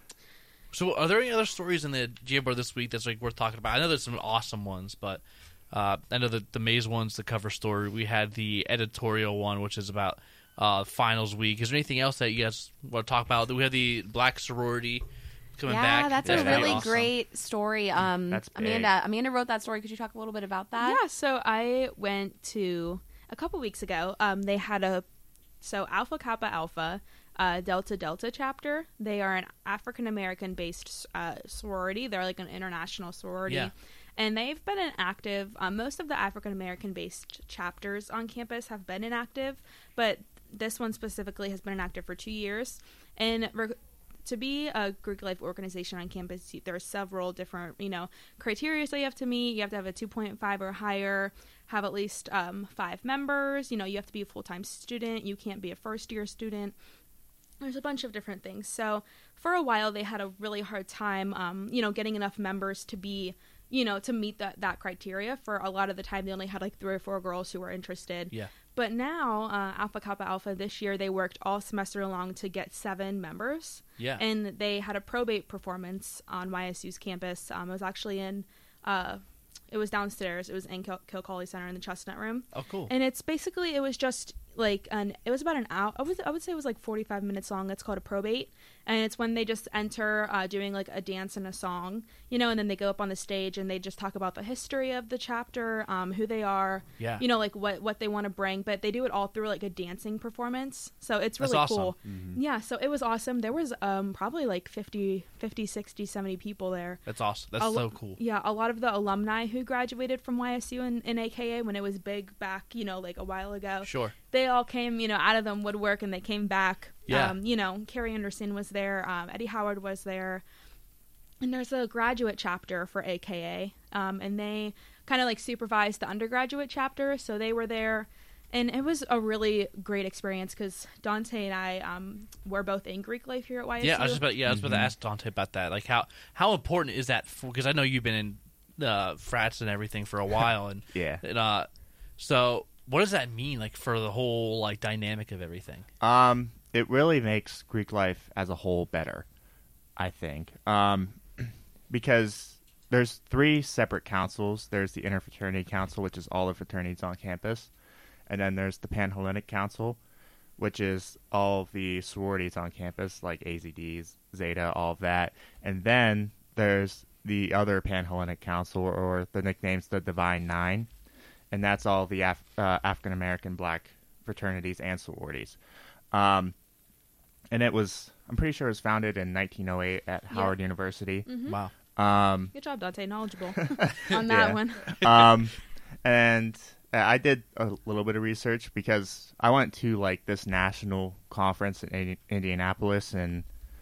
So, are there any other stories in the G M board this week that's like worth talking about? I know there's some awesome ones, but uh, I know the the Maze one's the cover story. We had the editorial one, which is about uh, finals week. Is there anything else that you guys want to talk about? We have the Black sorority coming yeah, back. that's That's a pretty really awesome. great story. Um, That's big. Amanda. Amanda wrote that story. Could you talk a little bit about that? Yeah, so I went to a couple weeks ago. Um, they had a so Alpha Kappa Alpha, uh, Delta Delta chapter. They are an African American based uh, sorority. They're like an international sorority. Yeah. And they've been inactive. Um, most of the African American based chapters on campus have been inactive, but this one specifically has been inactive for two years. And re- to be a Greek life organization on campus, you- there are several different, you know, criteria that you have to meet. You have to have a two point five or higher, have at least um, five members. You know, you have to be a full-time student. You can't be a first-year student. There's a bunch of different things. So for a while, they had a really hard time, um, you know, getting enough members to be, you know, to meet that, that criteria. For a lot of the time, they only had like three or four girls who were interested. Yeah. But now, uh, Alpha Kappa Alpha, this year, they worked all semester long to get seven members. Yeah. And they had a probate performance on Y S U's campus. Um, it was actually in uh, it was downstairs. It was in Kil- Kilcawley Center in the Chestnut Room. Oh, cool. And it's basically, it was just like an, it was about an hour. I would, I would say it was like forty-five minutes long. It's called a probate. And it's when they just enter uh, doing like a dance and a song, you know, and then they go up on the stage and they just talk about the history of the chapter, um, who they are, Yeah. you know, like what, what they want to bring. But they do it all through like a dancing performance. So it's That's really awesome. cool. Yeah. So it was awesome. There was um, probably like fifty, fifty, sixty, seventy people there. That's awesome. That's A lo- so cool. Yeah, a lot of the alumni who graduated from Y S U and, and A K A when it was big back, you know, like a while ago. Sure. They all came, you know, out of the woodwork and they came back. Yeah. Um, you know, Carrie Anderson was there. Um, Eddie Howard was there. And there's a graduate chapter for A K A. Um, and they kind of like supervised the undergraduate chapter. So they were there. And it was a really great experience because Dante and I um, were both in Greek life here at Y S U. Yeah, I was just about yeah, I was about to ask Dante about that. Like how how important is that? Because I know you've been in uh, frats and everything for a while, and Yeah. and, uh, so what does that mean? Like for the whole like dynamic of everything? Um, it really makes Greek life as a whole better, I think. Um, because there's three separate councils. There's the Interfraternity Council, which is all the fraternities on campus. And then there's the Panhellenic Council, which is all the sororities on campus, like A Z Ds, Zeta, all of that. And then there's the other Panhellenic Council, or the nickname's the Divine Nine. And that's all the Af- uh, African-American black fraternities and sororities. Um, and it was, I'm pretty sure it was founded in nineteen oh eight at Howard University. Mhm. Wow. Um, Good job, Dante. Knowledgeable on that Yeah. one. um, and I did a little bit of research because I went to like this national conference in Indi- Indianapolis, and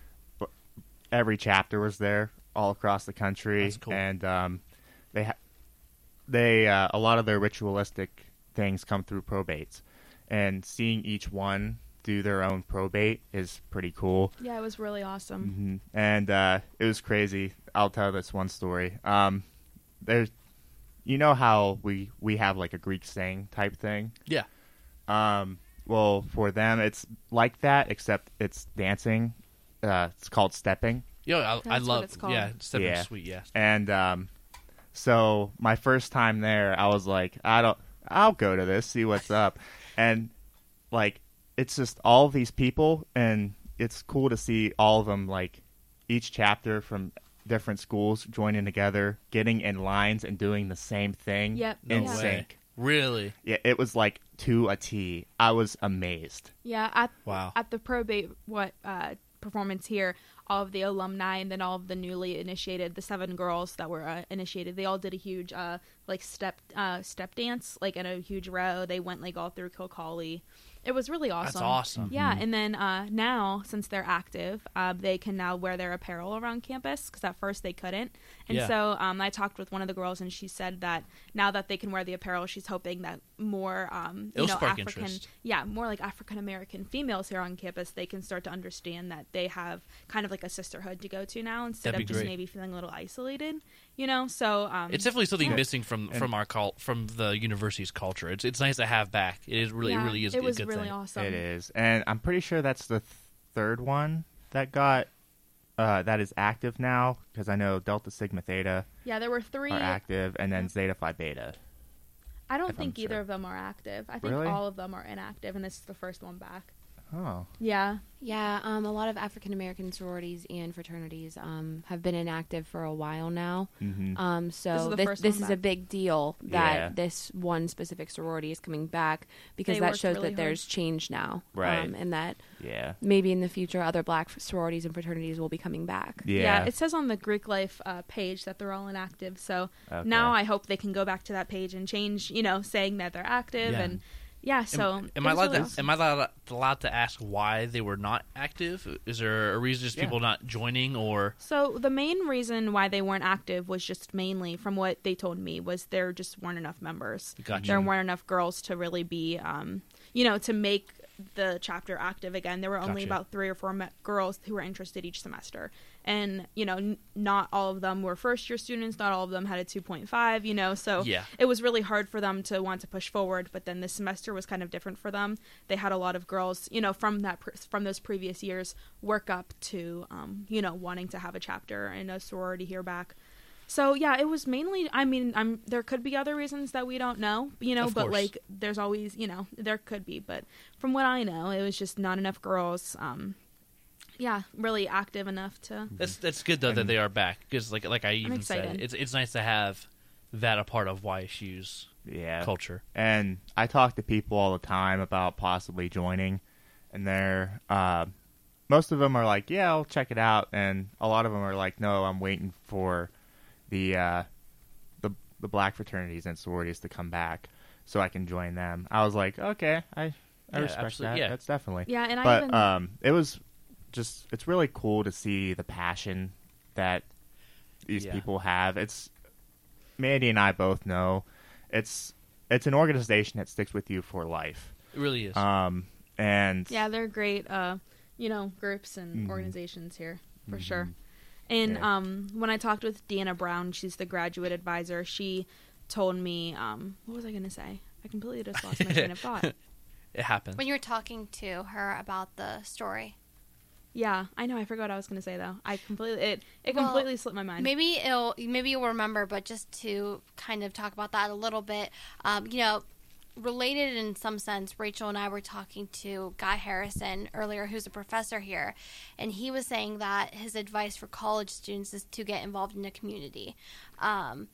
every chapter was there all across the country. That's cool. And um, they ha- they uh, a lot of their ritualistic things come through probates, and seeing each one do their own probate is pretty cool. Yeah, it was really awesome. hmm And uh, it was crazy. I'll tell this one story. Um, there's, you know how we we have like a Greek saying type thing. Yeah. Um, well, for them, it's like that, except it's dancing. Uh, it's called stepping. Yo, I, I That's what love it's called. yeah, stepping Yeah. sweet. Yeah. And um, so my first time there, I was like, I don't, I'll go to this, see what's up, and like it's just all these people, and it's cool to see all of them, like each chapter from different schools joining together, getting in lines and doing the same thing Yep. in No way. sync. Really? Yeah, it was like to a T. I was amazed. Yeah, at Wow. at the probate what uh, performance here, all of the alumni and then all of the newly initiated, the seven girls that were uh, initiated, they all did a huge uh, like step uh, step dance, like in a huge row. They went like all through Kilcawley. It was really awesome. That's awesome. Yeah, and then uh, now, since they're active, uh, they can now wear their apparel around campus because at first they couldn't. And Yeah. so um, I talked with one of the girls, and she said that now that they can wear the apparel, she's hoping that more, um, you It'll know, spark African, interest. yeah, more like African American females here on campus, they can start to understand that they have kind of like a sisterhood to go to now instead That'd of be just great. maybe feeling a little isolated, you know. So um, It's definitely something yeah. missing from, from our cult from the university's culture. It's it's nice to have back. It is really yeah, it really is it a was good really thing. awesome. It is, and I'm pretty sure that's the th- third one that got uh, that is active now, because I know Delta Sigma Theta Yeah, there were three. are active, and then Yeah. Zeta Phi Beta. I don't if think I'm either sure. of them are active. I think Really? all of them are inactive, and this is the first one back. Oh, Yeah. Yeah, um, a lot of African American sororities and fraternities um, have been inactive for a while now. mm-hmm. Um, This is so the this, first this one is a back. big deal that Yeah. this one specific sorority is coming back, because They that worked shows really that there's change now, Right. Um, and that yeah, maybe in the future other black sororities and fraternities will be coming back. yeah. It says on the Greek Life uh, page that they're all inactive. So Okay. now I hope they can go back to that page and change, you know, saying that they're active. Yeah. And yeah, so. am, it am I was allowed really to, awesome. am I allowed, allowed to ask why they were not active? Is there a reason just Yeah. people not joining, or So the main reason why they weren't active was just mainly, from what they told me, was there just weren't enough members. Gotcha. There weren't enough girls to really be, um, you know, to make the chapter active again. There were only Gotcha. about three or four me- girls who were interested each semester. And, you know, n- not all of them were first year students. Not all of them had a two point five, you know, so Yeah. it was really hard for them to want to push forward. But then this semester was kind of different for them. They had a lot of girls, you know, from that, pr- from those previous years work up to, um, you know, wanting to have a chapter and a sorority here back. So yeah, it was mainly. I mean, I'm there could be other reasons that we don't know, you know, Of but course. like there's always, you know, there could be, but from what I know, it was just not enough girls. Um, yeah, really active enough to. That's that's good though that And- they are back because like like I even said, excited. it's it's nice to have that a part of Y S U's Yeah. culture. And I talk to people all the time about possibly joining, and they're uh, most of them are like, "Yeah, I'll check it out," and a lot of them are like, "No, I'm waiting for the uh, the the black fraternities and sororities to come back so I can join them." I was like, "Okay, I I Yeah, respect absolutely, that. yeah. That's definitely." Yeah, and I But even. um, it was just it's really cool to see the passion that these Yeah. people have. It's Mandy and I both know it's it's an organization that sticks with you for life. It really is. Um, and Yeah, they're great, uh, you know, groups and Mhm. organizations here, for Mhm. sure. And Yeah. um, when I talked with Deanna Brown, she's the graduate advisor, she told me, um, what was I going to say? I completely just lost my train of thought. it happens. When you were talking to her about the story, Yeah, I know, I forgot what I was going to say, though. I completely, it, it Well, completely slipped my mind. maybe it'll maybe you'll remember, but just to kind of talk about that a little bit, um, you know, related in some sense, Rachel and I were talking to Guy Harrison earlier, who's a professor here, and he was saying that his advice for college students is to get involved in a community. Um,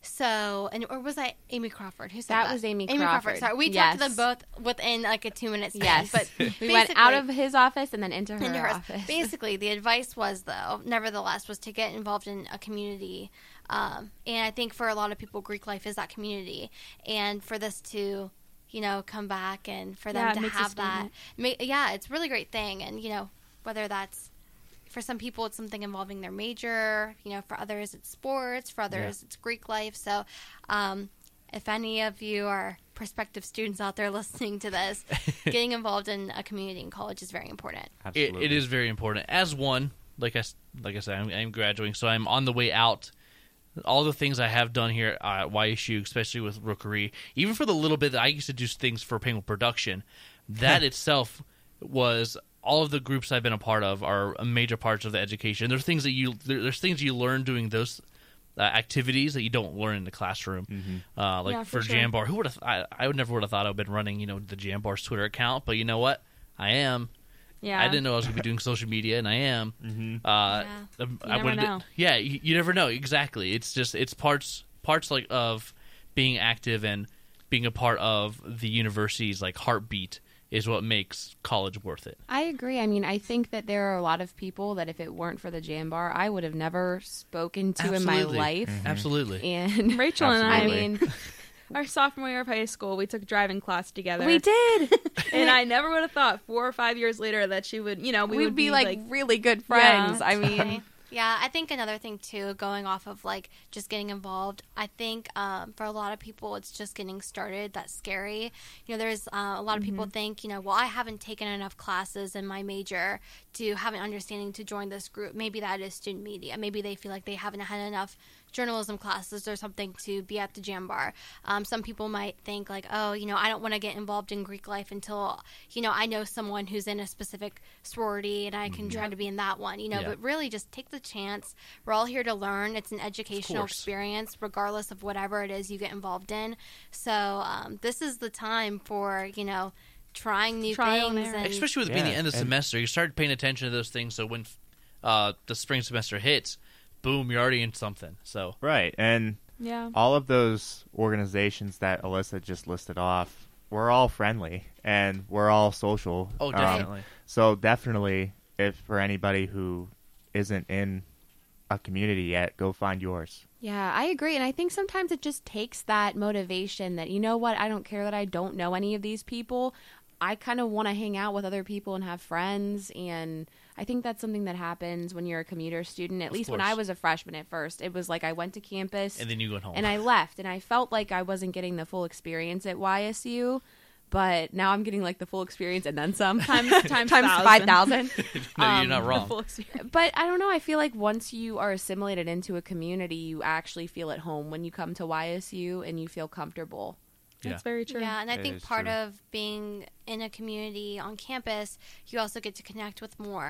so, and or was that Amy Crawford who said that? That was Amy Amy Crawford. Sorry, we Yes. talked to them both within like a two minute span. Yes. But We went out basically- of his office and then into her into hers. office. Basically, the advice was, though, nevertheless, was to get involved in a community. Um, and I think for a lot of people, Greek life is that community. And for this to, you know, come back and for them Yeah, it to makes a have that. statement. Ma- yeah, it's a really great thing. And, you know, whether that's for some people, it's something involving their major. You know, for others, it's sports. For others, it's Greek life. So, um, if any of you are prospective students out there listening to this, getting involved in a community in college is very important. It, absolutely. it is very important. As one, like I, s- like I said, I'm, I'm graduating, so I'm on the way out. All the things I have done here at Y S U, especially with Rookery, even for the little bit that I used to do things for Penguin Production, that itself was all of the groups I've been a part of are major parts of the education. There's things that you there, there's things you learn doing those uh, activities that you don't learn in the classroom. Mm-hmm. Uh, like Yeah, for, for sure. Jambar, who would have? I, I would never would have thought I'd been running, you know, the Jambar's Twitter account, but you know what? I am. yeah. I didn't know I was going to be doing social media, and I am. Mm-hmm. Uh, Yeah. um, You I never would've been- know. Yeah, you, you never know. Exactly. It's just it's parts parts like of being active and being a part of the university's like heartbeat is what makes college worth it. I agree. I mean, I think that there are a lot of people that if it weren't for the jam bar, I would have never spoken to in my Absolutely. life. Mhm. Absolutely. And Rachel and I Absolutely. mean, Our sophomore year of high school, we took driving class together. we did. And I never would have thought four or five years later that she would, you know, we We'd would be, like, really good Yeah. friends. I mean, Okay. Yeah, I think another thing too, going off of like just getting involved, I think um, for a lot of people it's just getting started. That's scary. You know, there's uh, a lot of people think, you know, well, I haven't taken enough classes in my major to have an understanding to join this group. Maybe that is student media. Maybe they feel like they haven't had enough journalism classes or something to be at the jam bar. Um, some people might think like, oh, you know, I don't want to get involved in Greek life until, you know, I know someone who's in a specific sorority and I can try to be in that one, you know, Yeah. but really just take the chance. We're all here to learn. It's an educational course. experience, regardless of whatever it is you get involved in. So um, this is the time for, you know, trying new Trial and things. error. And, Especially with it being the Yeah, end of the and- semester, you start paying attention to those things. So when uh, the spring semester hits, boom, you're already in something. So Right, and Yeah. all of those organizations that Alyssa just listed off, we're all friendly and we're all social. oh, Um, definitely. so definitely, if for anybody who isn't in a community yet, go find yours. yeah, I agree. And I think sometimes it just takes that motivation that, you know what, I don't care that I don't know any of these people. I kind of want to hang out with other people and have friends. And I think that's something that happens when you're a commuter student. At Of least when course. I was a freshman at first, it was like I went to campus and then you went home. and I left. And I felt like I wasn't getting the full experience at Y S U. But now I'm getting like the full experience and then some. Times, times, times thousand. five thousand. no, you're um, not The wrong. full experience. But I don't know. I feel like once you are assimilated into a community, you actually feel at home when you come to Y S U and you feel comfortable. Yeah. That's very true. Yeah, and I It think is part true. of being in a community on campus, you also get to connect with more,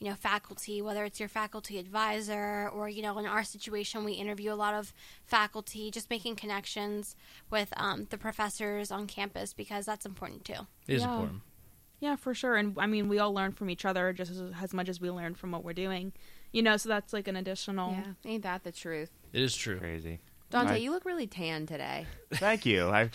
you know, faculty, whether it's your faculty advisor or, you know, in our situation, we interview a lot of faculty, just making connections with um, the professors on campus because that's important too. It is Yeah. important. Yeah, for sure. And I mean, we all learn from each other just as, as much as we learn from what we're doing. You know, so that's like an additional. Yeah, ain't that the truth? It is true. Crazy. Dante, I- you look really tan today. Thank you. I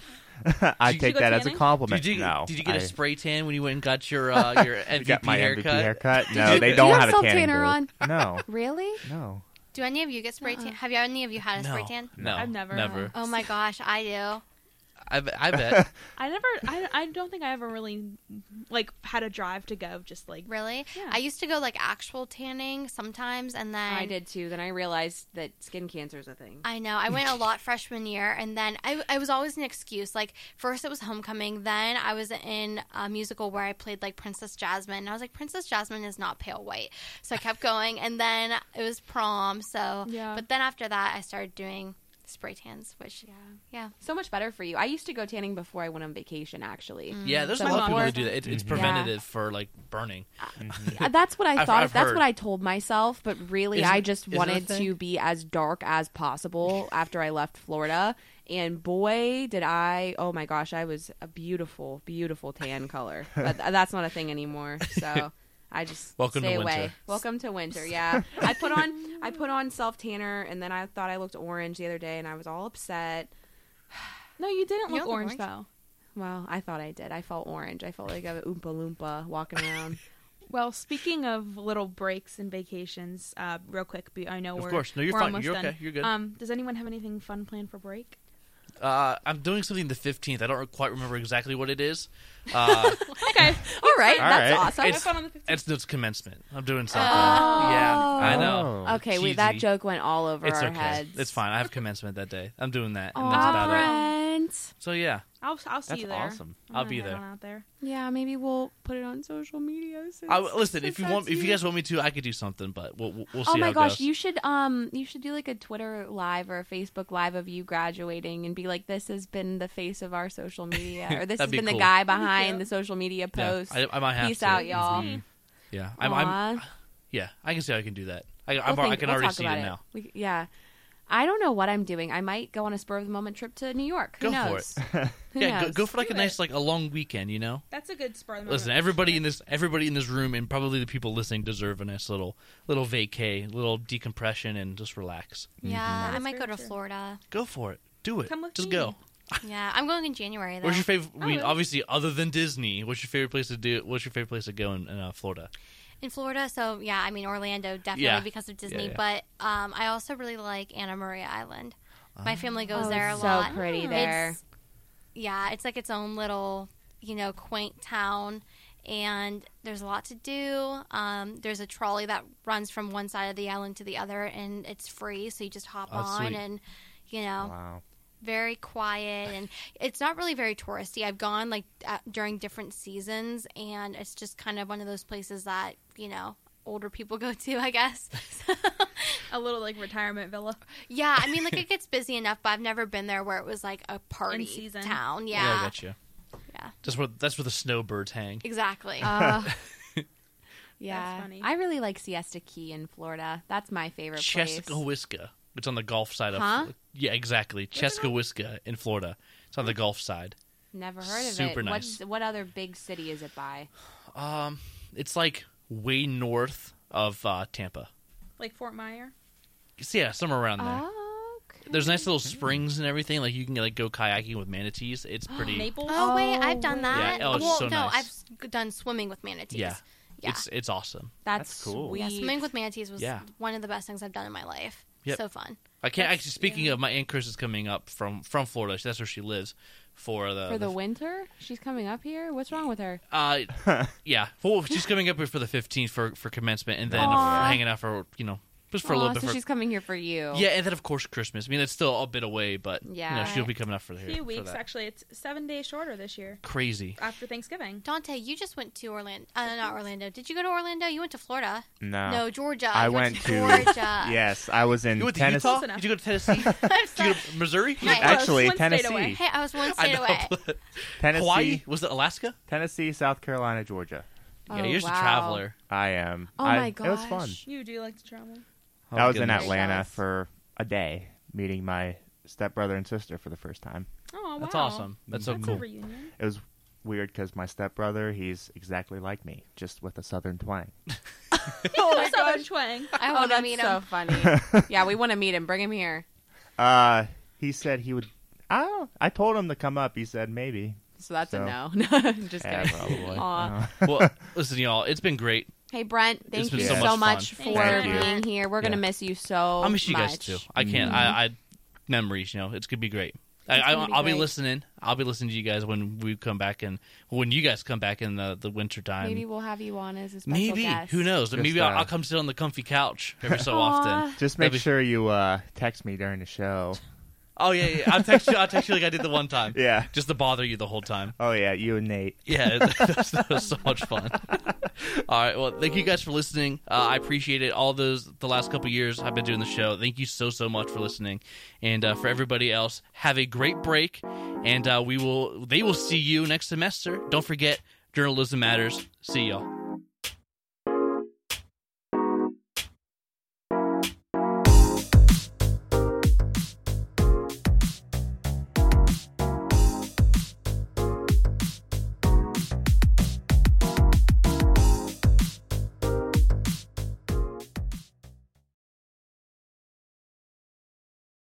I Did you take go that as a tanning? compliment. Did you no, did you get a I spray tan when you went and got your uh, your M V P got my haircut? M V P haircut? No, you- they do don't you have have a tanning self-tanner booth. on? No, Really? no. Do any of you get spray tan? Have you any of you had a spray No, tan? no, I've never. never. Oh my gosh, I do. I, bet- I bet. I never. I, I don't think I ever really like had a drive to go. Just like Really? Yeah. I used to go like actual tanning sometimes, and then I did too. Then I realized that skin cancer is a thing. I know. I went a lot freshman year, and then I, I was always an excuse. Like, first it was homecoming, then I was in a musical where I played, like, Princess Jasmine. And I was like, Princess Jasmine is not pale white. So I kept going, and then it was prom, so... Yeah. But then after that, I started doing spray tans, which... Yeah. Yeah. So much better for you. I used to go tanning before I went on vacation, actually. Yeah, there's So a lot of people before- that do that. It, it's Mhm. preventative for like burning. Uh, That's what I I've- thought. I've That's heard. what I told myself. But really, Isn't- I just isn't it a wanted thing? to be as dark as possible after I left Florida. And boy, did I! Oh my gosh, I was a beautiful, beautiful tan color. But th- that's not a thing anymore. So I just Welcome to stay away. winter. Welcome to winter. Yeah, I put on I put on self tanner, and then I thought I looked orange the other day, and I was all upset. no, you didn't You look don't look orange, orange. though. Well, I thought I did. I felt orange. I felt like a oompa loompa walking around. Well, speaking of little breaks and vacations, uh, real quick, be- I know Of we're course. No, you're we're fine. almost You're done. okay. You're good. Um, does anyone have anything fun planned for break? Uh, I'm doing something the fifteenth. I don't quite remember exactly what it is. Uh, Okay, All right, All that's right. awesome. It's- fun on the fifteenth. it's it's commencement. I'm doing something. Oh. Yeah, I know. Oh. Okay, wait, that Cheesy. joke went all over It's our okay. heads. It's fine. I have commencement that day. I'm doing that, and Aw, that's about it. Brent. So yeah, I'll I'll see That's you there. awesome. I'm I'll gonna be head there. on out there. Yeah, maybe we'll put it on social media. Since, I, listen, since if you that's want, if you guys want me to, I could do something, but we'll we'll, we'll see Oh my how it gosh, goes. you should um you should do like a Twitter live or a Facebook live of you graduating and be like, this has been the face of our social media, or this has That'd be been cool. the guy That'd be behind cute. the social media Yeah, post. I, I might have Peace to. out, y'all. Mhm. Yeah, I'm, I'm. Aw. Yeah, I can see how I can do that. I, We'll I'm, think- I can we'll already talk see about it now. We, yeah. I don't know what I'm doing. I might go on a spur of the moment trip to New York. Who Go for knows? Who Yeah, go, knows? go for like Do a nice, it. like a long weekend. You know. That's a good spur of the Listen, moment. everybody in this, everybody in this room, and probably the people listening deserve a nice little, little vacay, little decompression, and just relax. Yeah, That I is might go very to true. Florida. Go for it. Do it. Come with just me. go. Yeah, I'm going in January, though. Where's your favorite? I mean, really? obviously, other than Disney, what's your favorite place to do? What's your favorite place to go in, in uh, Florida? In Florida, so yeah, I mean, Orlando, definitely Yeah. because of Disney, yeah. but um, I also really like Anna Maria Island. My family goes Oh, there a it's lot. so pretty It's- there. yeah, it's like its own little, you know, quaint town, and there's a lot to do. Um, there's a trolley that runs from one side of the island to the other, and it's free, so you just hop Oh, on, sweet. and you know, Wow. very quiet, and it's not really very touristy. I've gone like at, during different seasons, and it's just kind of one of those places that, you know, older people go to, I guess. A little like retirement villa. Yeah, I mean, like it gets busy enough, but I've never been there where it was like a party season. town. I Yeah, got you. yeah, That's where that's where the snowbirds hang. exactly. Uh, yeah, funny. I really like Siesta Key in Florida. That's my favorite place. Cheskawisca. It's on the Gulf side of. Huh? Yeah, exactly. Cheskawisca in Florida. It's on the Gulf side. Never heard of Super it. nice. What, what other big city is it by? Um, it's like way north of uh, Tampa. Like Fort Myer. So, yeah, somewhere around there. Okay. There's nice little springs and everything. Like you can like go kayaking with manatees. It's pretty. Naples. oh wait, Oh, I've done that. Yeah, oh, it's well, so no, nice. I've s- done swimming with manatees. Yeah. yeah. It's it's awesome. That's, That's cool. Sweet. Yeah, swimming with manatees was Yeah. one of the best things I've done in my life. Yep. So fun. I can't That's- actually. Speaking yeah. of, my aunt Chris is coming up from from Florida. That's where she lives for the For the winter? She's coming up here? What's wrong with her? Uh, yeah. Well, she's coming up here for the fifteenth for for commencement, and then Aw. hanging out for you know just for a Aw, little bit. so for, she's coming here for you. yeah, and then of course Christmas. I mean, it's still a bit away, but Yeah. you know, she'll be coming up for the A few for weeks. that. Actually, it's seven days shorter this year Crazy. after Thanksgiving. Dante, you just went to Orlando. Uh, not Orlando. Did you go to Orlando? You went to Florida. No. No, Georgia. I You went to to- Georgia. Yes, I was in You went to Tennessee. Utah? Close enough. Did you go to Tennessee? Did I'm you sorry. go to Missouri? Hey, Close. Actually, One state Tennessee. away. Hey, I was one I state know. away. Tennessee, Hawaii? Was it Alaska? Tennessee, South Carolina, Georgia. Yeah, Oh, you're just wow. a traveler. I am. Oh I, my It was fun. gosh. You do like to travel? Oh, I was in goodness. Atlanta Jealous. for a day, meeting my stepbrother and sister for the first time. Oh, wow. That's awesome. That's so That's cool. a reunion. It was weird because my stepbrother, he's exactly like me, just with a southern twang. Oh my Southern gosh. twang. I Oh, want to that's meet so him. funny. Yeah, we want to meet him. Bring him here. Uh, he said he would. I don't know. I told him to come up. He said maybe. So that's So- a no. Just Yeah, kidding. probably. Aw. Uh, Well, listen, y'all. It's been great. Hey, Brent, It's thank been you so so, much much fun. for Thank you. being here. We're going to Yeah. miss you so I miss you guys much. too. I can't. I, I memories. You know, it's gonna be great. I, I, gonna be I'll be great. listening. I'll be listening to you guys when we come back and when you guys come back in the the winter time. Maybe we'll have you on as a special Maybe. guest. Who knows? Just, Maybe uh, I'll, I'll come sit on the comfy couch every so Aw. often. just make That'd be- sure you uh, text me during the show. Oh yeah, yeah. I'll text you. I'll text you like I did the one time. Yeah. Just to bother you the whole time. Oh yeah, you and Nate. Yeah, that was, that was so much fun. All right, well, thank you guys for listening. Uh, I appreciate it. All those the last couple years I've been doing the show. Thank you so so much for listening, and uh, for everybody else, have a great break, and uh, we will. They will see you next semester. Don't forget, journalism matters. See y'all.